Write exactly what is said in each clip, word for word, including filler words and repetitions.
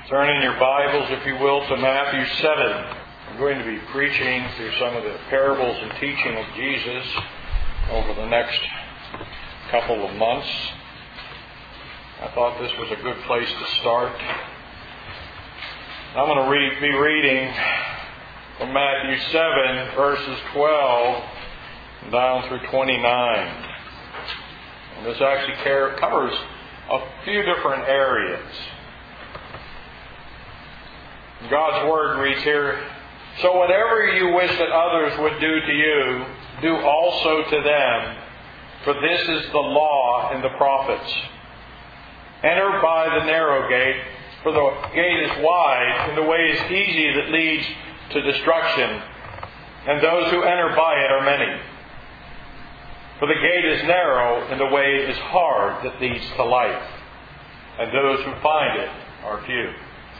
Turn in your Bibles, if you will, to Matthew seven. I'm going to be preaching through some of the parables and teaching of Jesus over the next couple of months. I thought this was a good place to start. I'm going to read, be reading from Matthew seven, verses twelve down through twenty-nine. And this actually covers a few different areas. God's Word reads here, "So whatever you wish that others would do to you, do also to them, for this is the law and the prophets. Enter by the narrow gate, for the gate is wide, and the way is easy that leads to destruction, and those who enter by it are many. For the gate is narrow, and the way is hard that leads to life, and those who find it are few.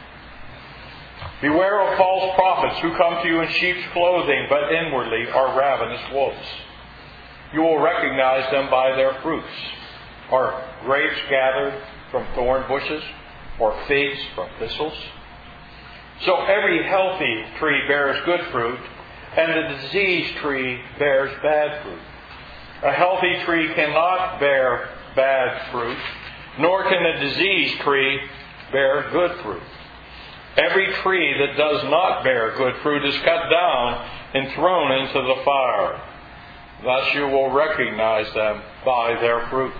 Beware of false prophets who come to you in sheep's clothing, but inwardly are ravenous wolves. You will recognize them by their fruits. Are grapes gathered from thorn bushes, or figs from thistles? So every healthy tree bears good fruit, and the diseased tree bears bad fruit. A healthy tree cannot bear bad fruit, nor can a diseased tree bear good fruit. Every tree that does not bear good fruit is cut down and thrown into the fire. Thus you will recognize them by their fruits.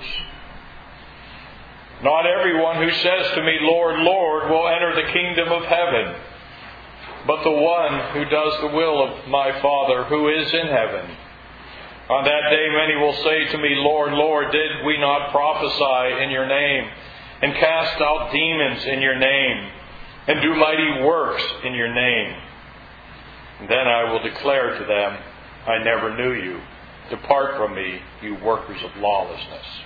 Not everyone who says to me, 'Lord, Lord,' will enter the kingdom of heaven, but the one who does the will of my Father who is in heaven. On that day many will say to me, 'Lord, Lord, did we not prophesy in your name, and cast out demons in your name, and do mighty works in your name?' And then I will declare to them, 'I never knew you. Depart from me, you workers of lawlessness.'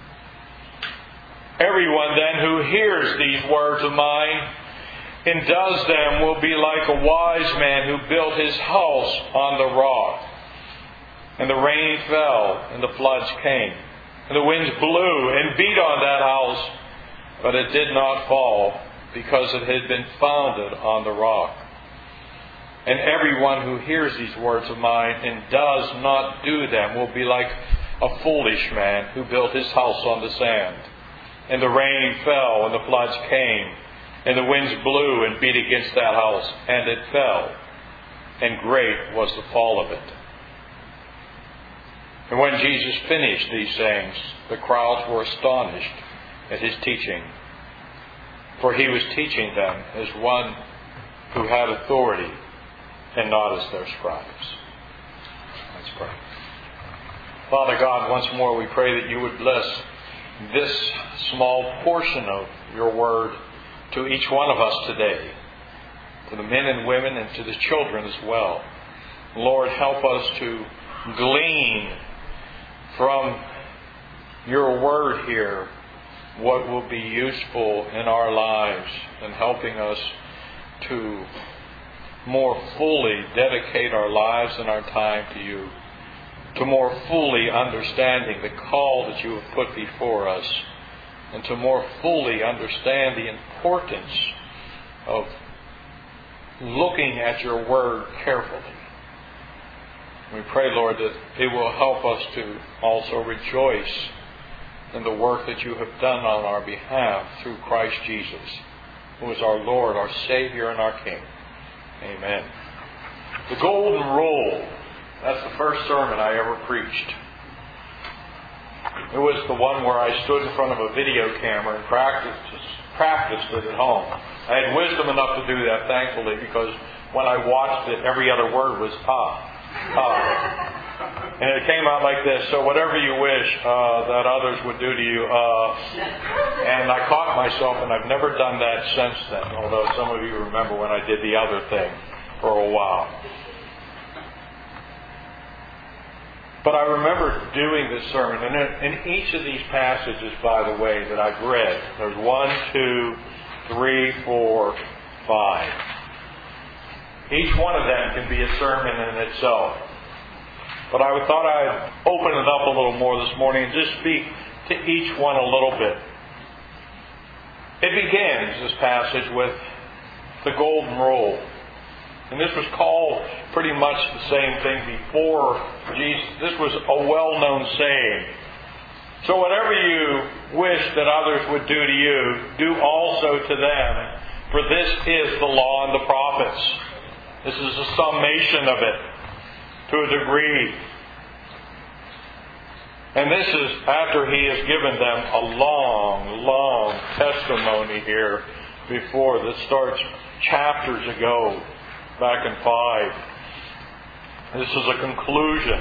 Everyone then who hears these words of mine and does them will be like a wise man who built his house on the rock. And the rain fell, and the floods came, and the winds blew and beat on that house, but it did not fall, because it had been founded on the rock. And everyone who hears these words of mine and does not do them will be like a foolish man who built his house on the sand. And the rain fell, and the floods came, and the winds blew and beat against that house, and it fell, and great was the fall of it." And when Jesus finished these sayings, the crowds were astonished at his teaching, for he was teaching them as one who had authority and not as their scribes. Let's pray. Father God, once more we pray that you would bless this small portion of your word to each one of us today, to the men and women and to the children as well. Lord, help us to glean from your word here what will be useful in our lives and helping us to more fully dedicate our lives and our time to you, to more fully understanding the call that you have put before us, and to more fully understand the importance of looking at your word carefully. We pray, Lord, that it will help us to also rejoice in the work that you have done on our behalf through Christ Jesus, who is our Lord, our Savior, and our King. Amen. The Golden Rule. That's the first sermon I ever preached. It was the one where I stood in front of a video camera and practiced, practiced it at home. I had wisdom enough to do that, thankfully, because when I watched it, every other word was ah, ah. And it came out like this: "So whatever you wish uh, that others would do to you." Uh, and I caught myself, and I've never done that since then, although some of you remember when I did the other thing for a while. But I remember doing this sermon, and in each of these passages, by the way, that I've read, there's one, two, three, four, five. Each one of them can be a sermon in itself. But I thought I'd open it up a little more this morning and just speak to each one a little bit. It begins, this passage, with the golden rule. And this was called pretty much the same thing before Jesus. This was a well-known saying. So whatever you wish that others would do to you, do also to them, for this is the law and the prophets. This is a summation of it to a degree. And this is after He has given them a long, long testimony here before that starts chapters ago, back in five. This is a conclusion.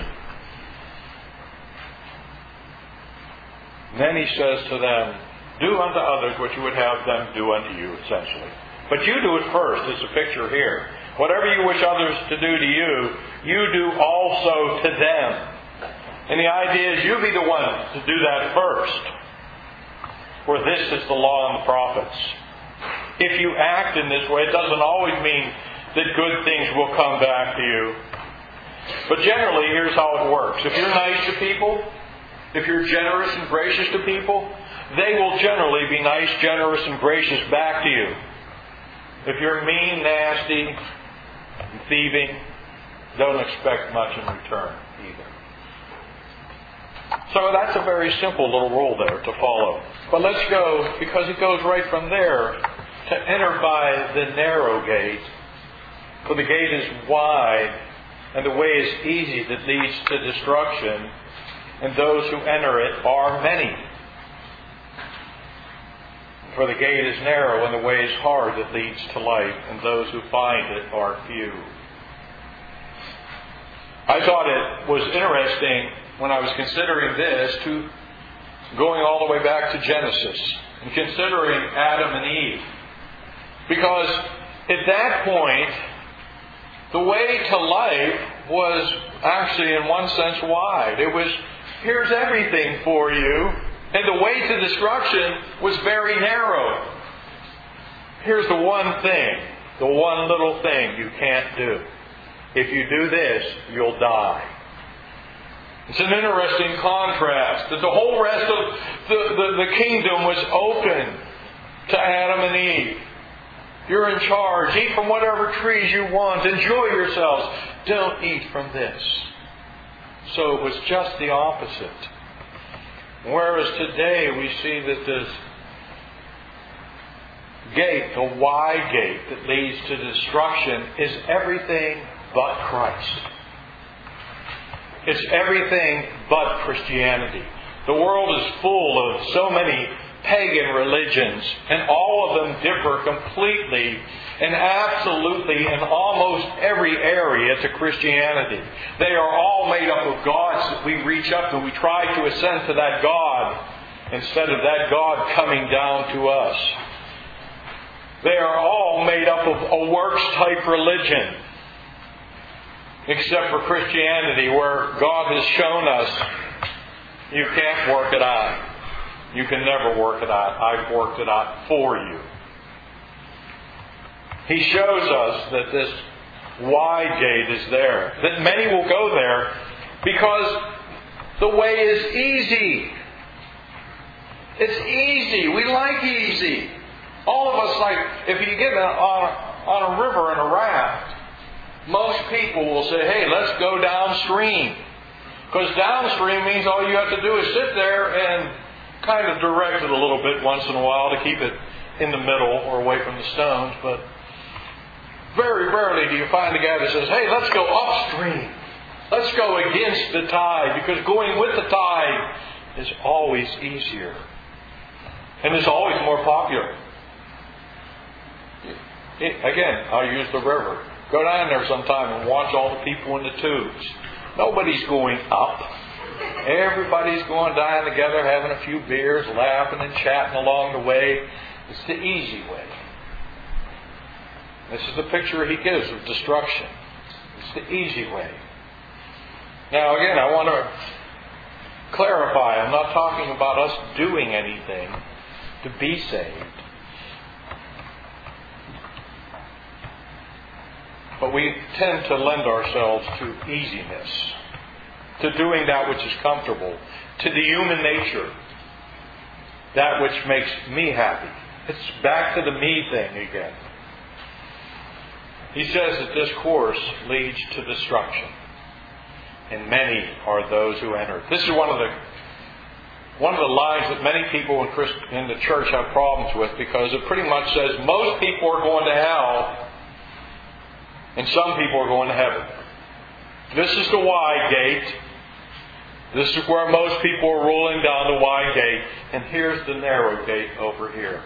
Then He says to them, do unto others what you would have them do unto you, essentially. But you do it first. There's a picture here. Whatever you wish others to do to you, you do also to them. And the idea is you be the one to do that first. For this is the law and the prophets. If you act in this way, it doesn't always mean that good things will come back to you. But generally, here's how it works. If you're nice to people, if you're generous and gracious to people, they will generally be nice, generous, and gracious back to you. If you're mean, nasty, and thieving, don't expect much in return either. So that's a very simple little rule there to follow. But let's go, because it goes right from there, to enter by the narrow gate. For the gate is wide, and the way is easy that leads to destruction, and those who enter it are many. For the gate is narrow, and the way is hard that leads to life, and those who find it are few. I thought it was interesting when I was considering this, to going all the way back to Genesis, and considering Adam and Eve. Because at that point, the way to life was actually, in one sense, wide. It was, here's everything for you. And the way to destruction was very narrow. Here's the one thing, the one little thing you can't do. If you do this, you'll die. It's an interesting contrast that the whole rest of the, the, the kingdom was open to Adam and Eve. You're in charge. Eat from whatever trees you want. Enjoy yourselves. Don't eat from this. So it was just the opposite. Whereas today we see that this gate, the wide gate that leads to destruction, is everything but Christ. It's everything but Christianity. The world is full of so many pagan religions, and all of them differ completely and absolutely in almost every area to Christianity. They are all made up of gods that we reach up and we try to ascend to that God instead of that God coming down to us. They are all made up of a works-type religion, except for Christianity, where God has shown us you can't work it out. You can never work it out. I've worked it out for you. He shows us that this wide gate is there, that many will go there because the way is easy. It's easy. We like easy. All of us like, if you get on a, on a river in a raft, most people will say, hey, let's go downstream. Because downstream means all you have to do is sit there and kind of direct it a little bit once in a while to keep it in the middle or away from the stones. But very rarely do you find a guy that says, hey, let's go upstream. Let's go against the tide. Because going with the tide is always easier. And is always more popular. Again, I'll use the river. Go down there sometime and watch all the people in the tubes. Nobody's going up. Everybody's going down together, having a few beers, laughing and chatting along the way. It's the easy way. This is the picture he gives of destruction. It's the easy way. Now again, I want to clarify, I'm not talking about us doing anything to be saved. But we tend to lend ourselves to easiness, to doing that which is comfortable, to the human nature, that which makes me happy. It's back to the me thing again. He says that this course leads to destruction, and many are those who enter. This is one of the one of the lines that many people in, Christ, in the church have problems with, because it pretty much says most people are going to hell and some people are going to heaven. This is the wide gate. This is where most people are rolling down the wide gate, and here's the narrow gate over here.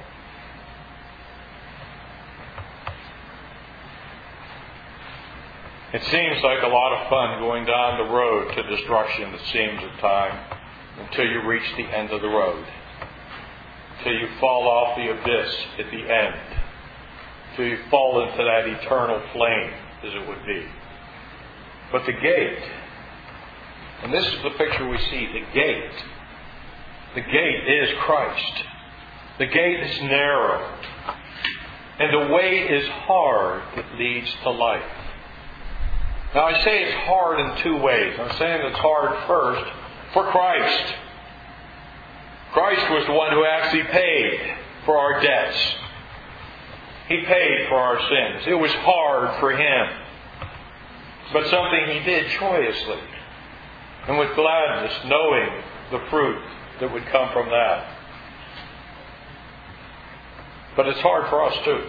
It seems like a lot of fun going down the road to destruction, it seems at times, until you reach the end of the road. Until you fall off the abyss at the end. Until you fall into that eternal flame, as it would be. But the gate, and this is the picture we see, the gate. The gate is Christ. The gate is narrow. And the way is hard that leads to life. Now I say it's hard in two ways. I'm saying it's hard first for Christ. Christ was the one who actually paid for our debts. He paid for our sins. It was hard for Him. But something He did joyously and with gladness, knowing the fruit that would come from that. But it's hard for us too.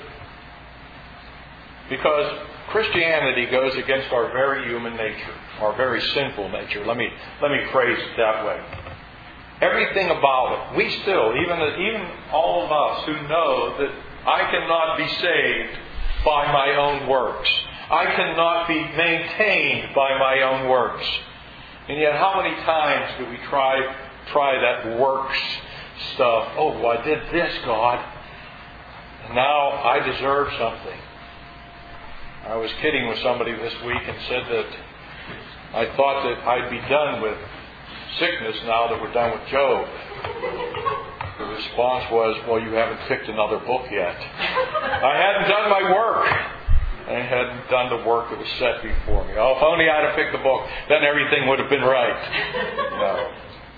Because Christianity goes against our very human nature, our very sinful nature. Let me let me phrase it that way. Everything about it, we still, even even all of us who know that I cannot be saved by my own works. I cannot be maintained by my own works. And yet, how many times do we try try that works stuff? Oh, well, I did this, God, and now I deserve something. I was kidding with somebody this week and said that I thought that I'd be done with sickness now that we're done with Job. The response was, well, you haven't picked another book yet. I hadn't done my work. I hadn't done the work that was set before me. Oh, if only I'd have picked the book, then everything would have been right. No.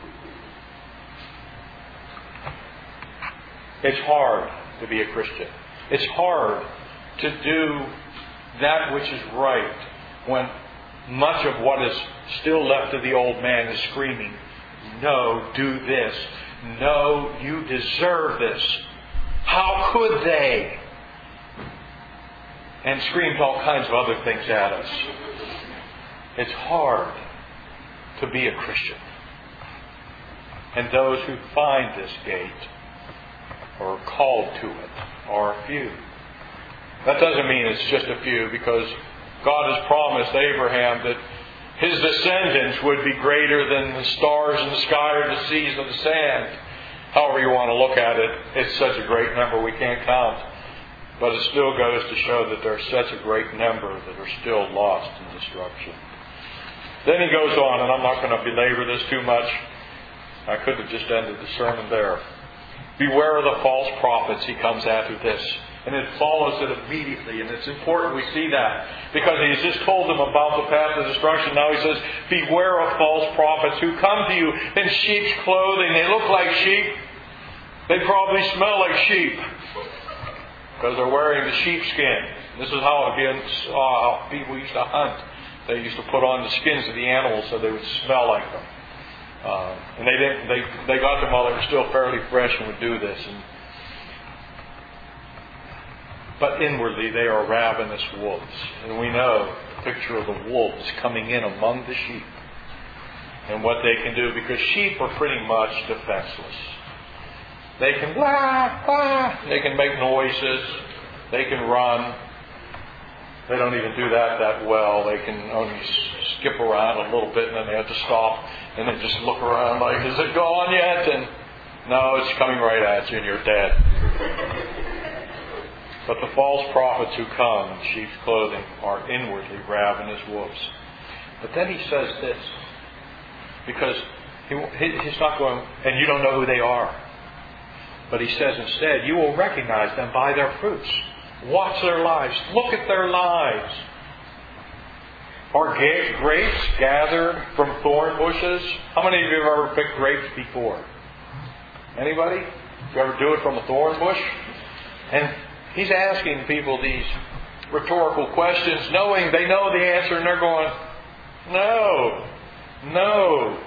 It's hard to be a Christian. It's hard to do that which is right when much of what is still left of the old man is screaming, no, do this. No, you deserve this. How could they? And screams all kinds of other things at us. It's hard to be a Christian. And those who find this gate or are called to it are few. That doesn't mean it's just a few, because God has promised Abraham that his descendants would be greater than the stars in the sky or the seas and the sand. However you want to look at it, it's such a great number we can't count. But it still goes to show that there's such a great number that are still lost in destruction. Then he goes on, and I'm not going to belabor this too much. I could have just ended the sermon there. Beware of the false prophets, he comes after this. And it follows it immediately. And it's important we see that. Because he's just told them about the path of destruction. Now he says, beware of false prophets who come to you in sheep's clothing. They look like sheep. They probably smell like sheep. Because they're wearing the sheepskin. This is how uh, people used to hunt. They used to put on the skins of the animals so they would smell like them. Uh, and they didn't. They they got them while they were still fairly fresh and would do this. And, but inwardly they are ravenous wolves. And we know the picture of the wolves coming in among the sheep. And what they can do, because sheep are pretty much defenseless. They can blah, blah. They can make noises. They can run. They don't even do that that well. They can only skip around a little bit and then they have to stop and then just look around like, is it gone yet? And no, it's coming right at you and you're dead. But the false prophets who come in sheep's clothing are inwardly ravenous wolves. But then he says this, because he, he's not going, and you don't know who they are. But he says instead, you will recognize them by their fruits. Watch their lives. Look at their lives. Are grapes gathered from thorn bushes? How many of you have ever picked grapes before? Anybody? Did you ever do it from a thorn bush? And he's asking people these rhetorical questions, knowing they know the answer, and they're going, no, no.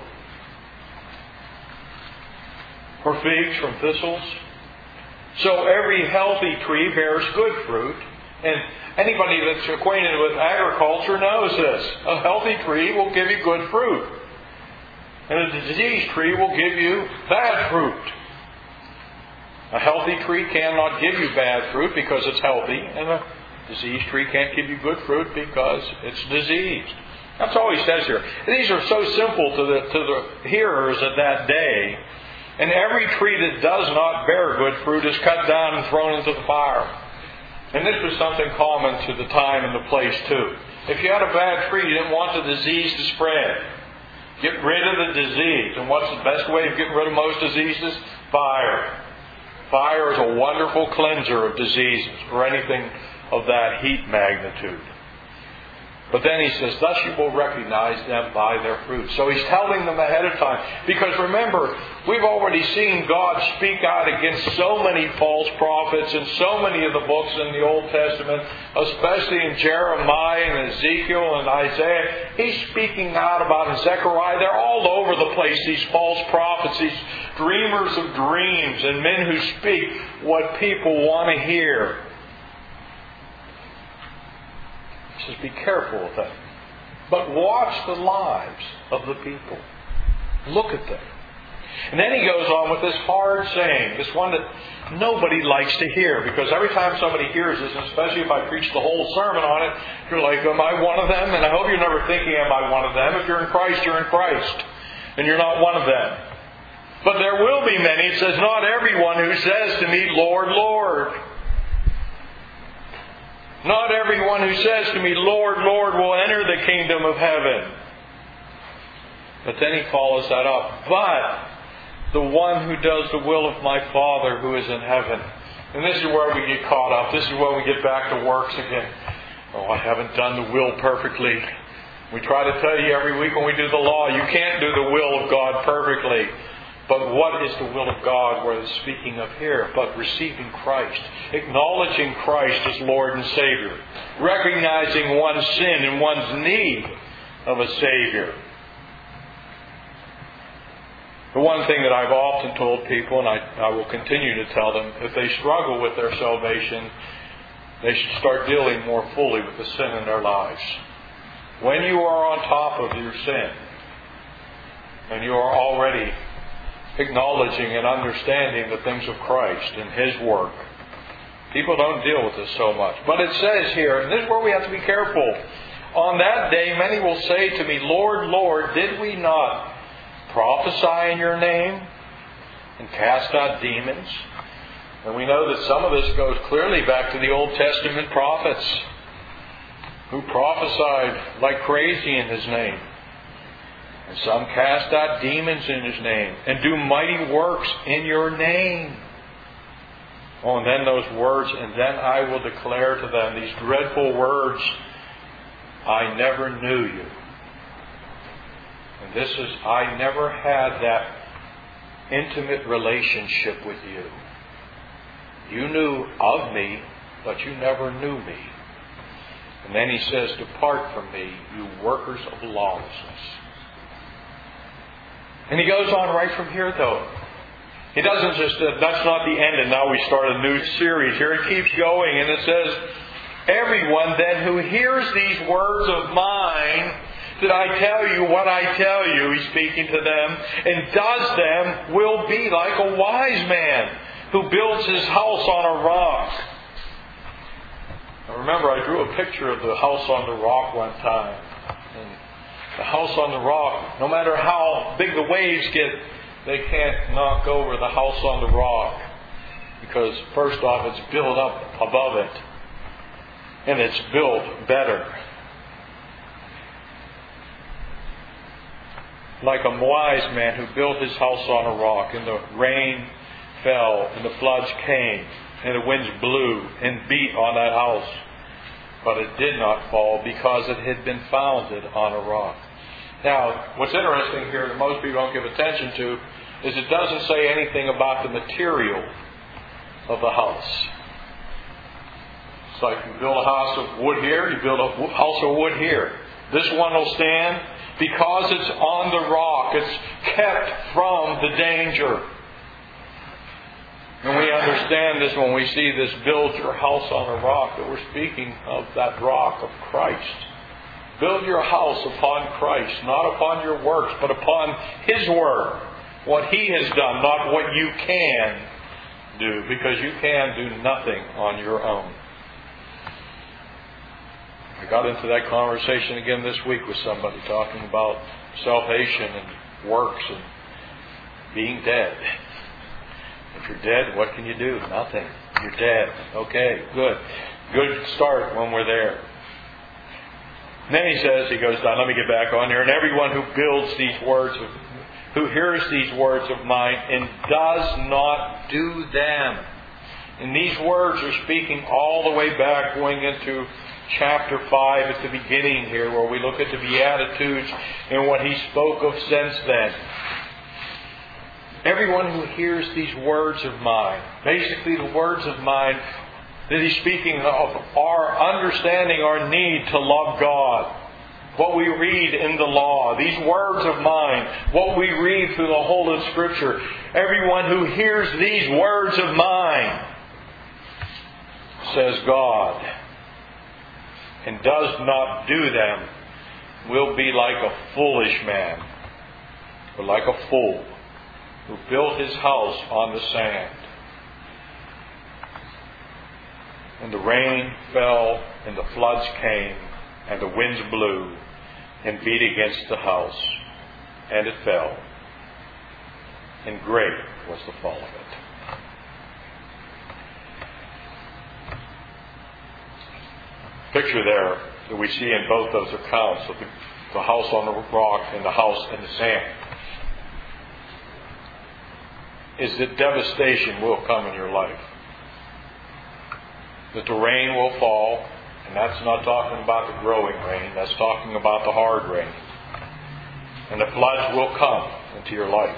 Or figs from thistles? So every healthy tree bears good fruit. And anybody that's acquainted with agriculture knows this. A healthy tree will give you good fruit. And a diseased tree will give you bad fruit. A healthy tree cannot give you bad fruit because it's healthy. And a diseased tree can't give you good fruit because it's diseased. That's all he says here. These are so simple to the, to the hearers at that day. And every tree that does not bear good fruit is cut down and thrown into the fire. And this was something common to the time and the place too. If you had a bad tree, you didn't want the disease to spread. Get rid of the disease. And what's the best way of getting rid of most diseases? Fire. Fire is a wonderful cleanser of diseases or anything of that heat magnitude. But then he says, thus you will recognize them by their fruit. So he's telling them ahead of time. Because remember, we've already seen God speak out against so many false prophets in so many of the books in the Old Testament, especially in Jeremiah and Ezekiel and Isaiah. He's speaking out about in Zechariah. They're all over the place, these false prophets, these dreamers of dreams and men who speak what people want to hear. He says, be careful of them. But watch the lives of the people. Look at them. And then he goes on with this hard saying, this one that nobody likes to hear. Because every time somebody hears this, and especially if I preach the whole sermon on it, you're like, am I one of them? And I hope you're never thinking, am I one of them? If you're in Christ, you're in Christ. And you're not one of them. But there will be many, it says, not everyone who says to me, Lord, Lord. Not everyone who says to me, Lord, Lord, will enter the kingdom of heaven. But then he follows that up. But the one who does the will of my Father who is in heaven. And this is where we get caught up. This is where we get back to works again. Oh, I haven't done the will perfectly. We try to tell you every week when we do the law, you can't do the will of God perfectly. But what is the will of God? We're speaking of here, but receiving Christ, acknowledging Christ as Lord and Savior, recognizing one's sin and one's need of a Savior. The one thing that I've often told people, and I, I will continue to tell them, if they struggle with their salvation, they should start dealing more fully with the sin in their lives. When you are on top of your sin, and you are already acknowledging and understanding the things of Christ and His work, people don't deal with this so much. But it says here, and this is where we have to be careful, on that day many will say to me, Lord, Lord, did we not prophesy in your name and cast out demons? And we know that some of this goes clearly back to the Old Testament prophets who prophesied like crazy in His name. And some cast out demons in His name and do mighty works in your name. Oh, and then those words, and then I will declare to them these dreadful words, I never knew you. And this is, I never had that intimate relationship with you. You knew of me, but you never knew me. And then He says, depart from me, you workers of lawlessness. And He goes on right from here, though. He doesn't just, uh, that's not the end, and now we start a new series here. It keeps going, and it says, everyone then who hears these words of mine, that I tell you what I tell you, He's speaking to them, and does them, will be like a wise man who builds his house on a rock. Now remember, I drew a picture of the house on the rock one time. And the house on the rock, no matter how big the waves get, they can't knock over the house on the rock. Because first off, it's built up above it. And it's built better. Like a wise man who built his house on a rock, and the rain fell, and the floods came, and the winds blew and beat on that house. But it did not fall because it had been founded on a rock. Now, what's interesting here that most people don't give attention to is it doesn't say anything about the material of the house. It's like you build a house of wood here, you build a house of wood here. This one will stand because it's on the rock. It's kept from the danger. And we understand this when we see this build your house on a rock, that we're speaking of that rock of Christ. Build your house upon Christ, not upon your works, but upon His Word. What He has done, not what you can do, because you can do nothing on your own. I got into that conversation again this week with somebody talking about salvation and works and being dead. If you're dead, what can you do? Nothing. You're dead. Okay, good. Good start when we're there. And then he says, he goes down, let me get back on here, and everyone who builds these words, of, who hears these words of mine and does not do them. And these words are speaking all the way back, going into chapter five at the beginning here, where we look at the Beatitudes and what He spoke of since then. Everyone who hears these words of mine, basically the words of mine that He's speaking of, our understanding our need to love God. What we read in the law, these words of mine, what we read through the whole of Scripture. Everyone who hears these words of mine, says God, and does not do them, will be like a foolish man, or like a fool, who built his house on the sand. And the rain fell, and the floods came, and the winds blew, and beat against the house, and it fell. And great was the fall of it. Picture there that we see in both those accounts of the, the house on the rock and the house in the sand is that devastation will come in your life. That the rain will fall, and that's not talking about the growing rain, that's talking about the hard rain. And the floods will come into your life.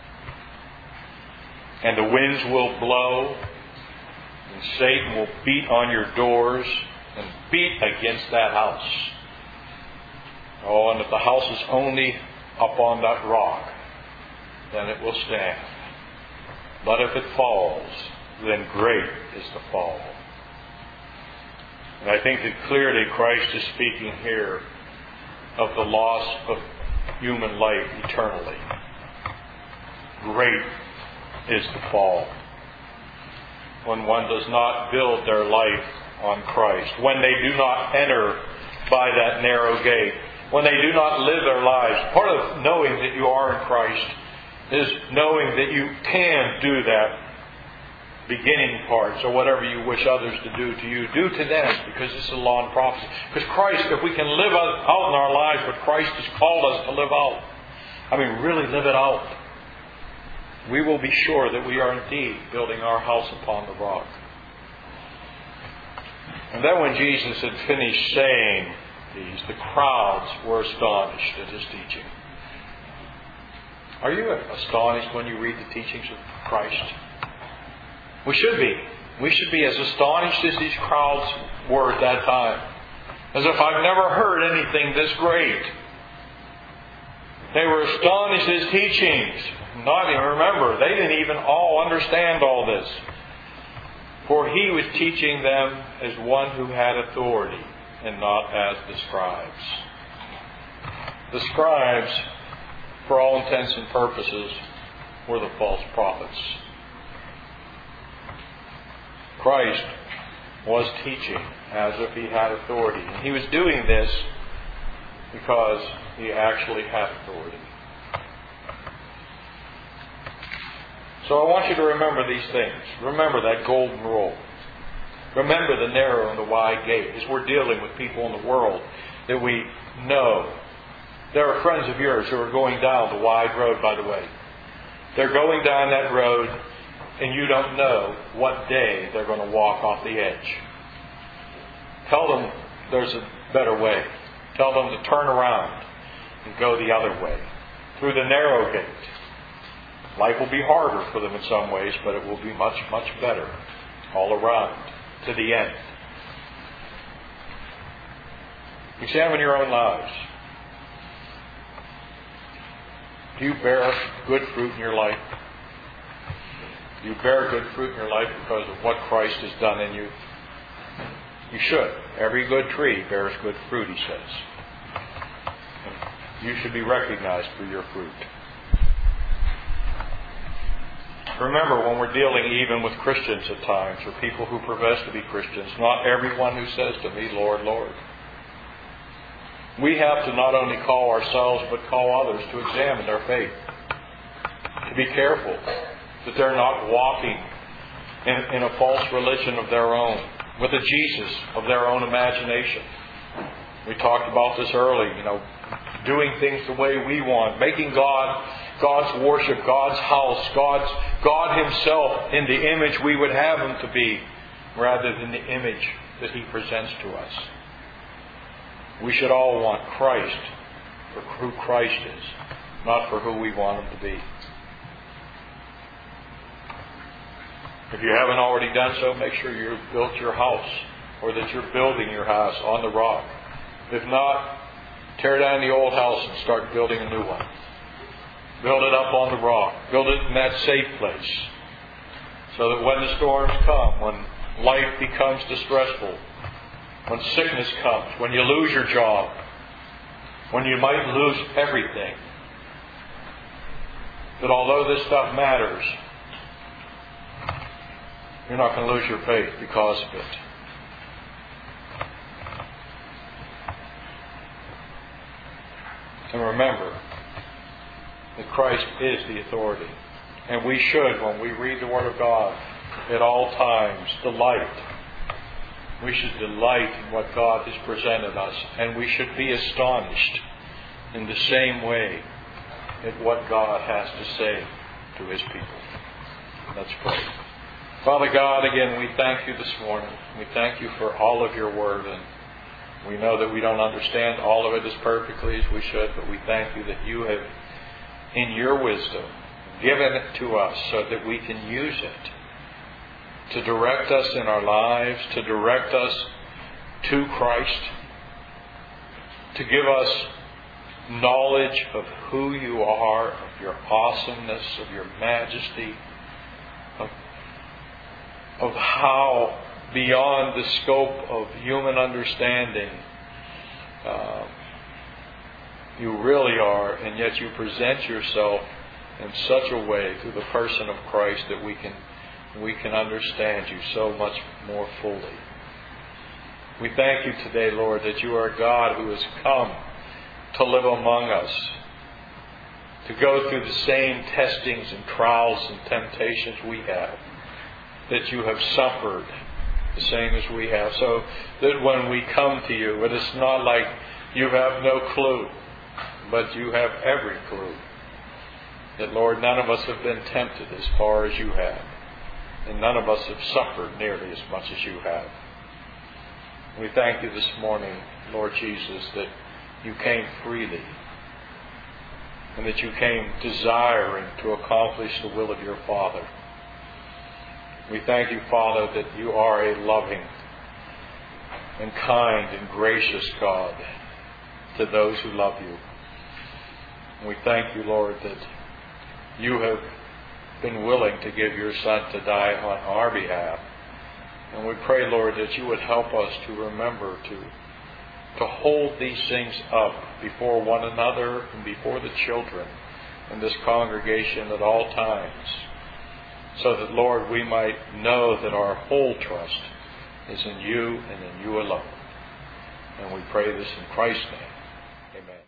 And the winds will blow, and Satan will beat on your doors and beat against that house. Oh, and if the house is only up on that rock, then it will stand. But if it falls, then great is the fall. And I think that clearly Christ is speaking here of the loss of human life eternally. Great is the fall. When one does not build their life on Christ, when they do not enter by that narrow gate, when they do not live their lives. Part of knowing that you are in Christ is knowing that you can do that beginning part. So whatever you wish others to do to you, do to them, because this is a law and prophecy. Because Christ, if we can live out in our lives what Christ has called us to live out, I mean really live it out, we will be sure that we are indeed building our house upon the rock. And then when Jesus had finished saying these, the crowds were astonished at His teaching. Are you astonished when you read the teachings of Christ? We should be. We should be as astonished as these crowds were at that time. As if I've never heard anything this great. They were astonished at His teachings. Not even, remember, they didn't even all understand all this. For He was teaching them as one who had authority, and not as the scribes. The scribes, for all intents and purposes, were the false prophets. Christ was teaching as if He had authority. And He was doing this because He actually had authority. So I want you to remember these things. Remember that golden rule. Remember the narrow and the wide gate as we're dealing with people in the world that we know. There are friends of yours who are going down the wide road, by the way. They're going down that road and you don't know what day they're going to walk off the edge. Tell them there's a better way. Tell them to turn around and go the other way, through the narrow gate. Life will be harder for them in some ways, but it will be much, much better all around to the end. Examine your own lives. Do you bear good fruit in your life? Do you bear good fruit in your life because of what Christ has done in you? You should. Every good tree bears good fruit, he says. And you should be recognized for your fruit. Remember, when we're dealing even with Christians at times, or people who profess to be Christians, not everyone who says to me, Lord, Lord. We have to not only call ourselves, but call others to examine their faith. To be careful that they're not walking in, in a false religion of their own, with a Jesus of their own imagination. We talked about this early, you know, doing things the way we want, making God, God's worship, God's house, God's, God Himself in the image we would have Him to be, rather than the image that He presents to us. We should all want Christ for who Christ is, not for who we want Him to be. If you haven't already done so, make sure you've built your house, or that you're building your house on the rock. If not, tear down the old house and start building a new one. Build it up on the rock. Build it in that safe place, so that when the storms come, when life becomes distressful, when sickness comes, when you lose your job, when you might lose everything, that although this stuff matters, you're not going to lose your faith because of it. And remember that Christ is the authority. And we should, when we read the Word of God, at all times delight. We should delight in what God has presented us. And we should be astonished in the same way at what God has to say to His people. Let's pray. Father God, again, we thank You this morning. We thank You for all of Your Word. And we know that we don't understand all of it as perfectly as we should, but we thank You that You have, in Your wisdom, given it to us so that we can use it to direct us in our lives, to direct us to Christ, to give us knowledge of who You are, of Your awesomeness, of Your majesty, of, of how beyond the scope of human understanding uh, You really are, and yet You present Yourself in such a way through the person of Christ that we can we can understand You so much more fully. We thank You today, Lord, that You are a God who has come to live among us, to go through the same testings and trials and temptations we have, that You have suffered the same as we have, so that when we come to You, it is not like You have no clue, but You have every clue. That, Lord, none of us have been tempted as far as You have. And none of us have suffered nearly as much as You have. We thank You this morning, Lord Jesus, that You came freely. And that You came desiring to accomplish the will of Your Father. We thank You, Father, that You are a loving and kind and gracious God to those who love You. And we thank You, Lord, that You have been willing to give Your Son to die on our behalf. And we pray, Lord, that You would help us to remember to, to hold these things up before one another and before the children in this congregation at all times, so that, Lord, we might know that our whole trust is in You and in You alone. And we pray this in Christ's name. Amen.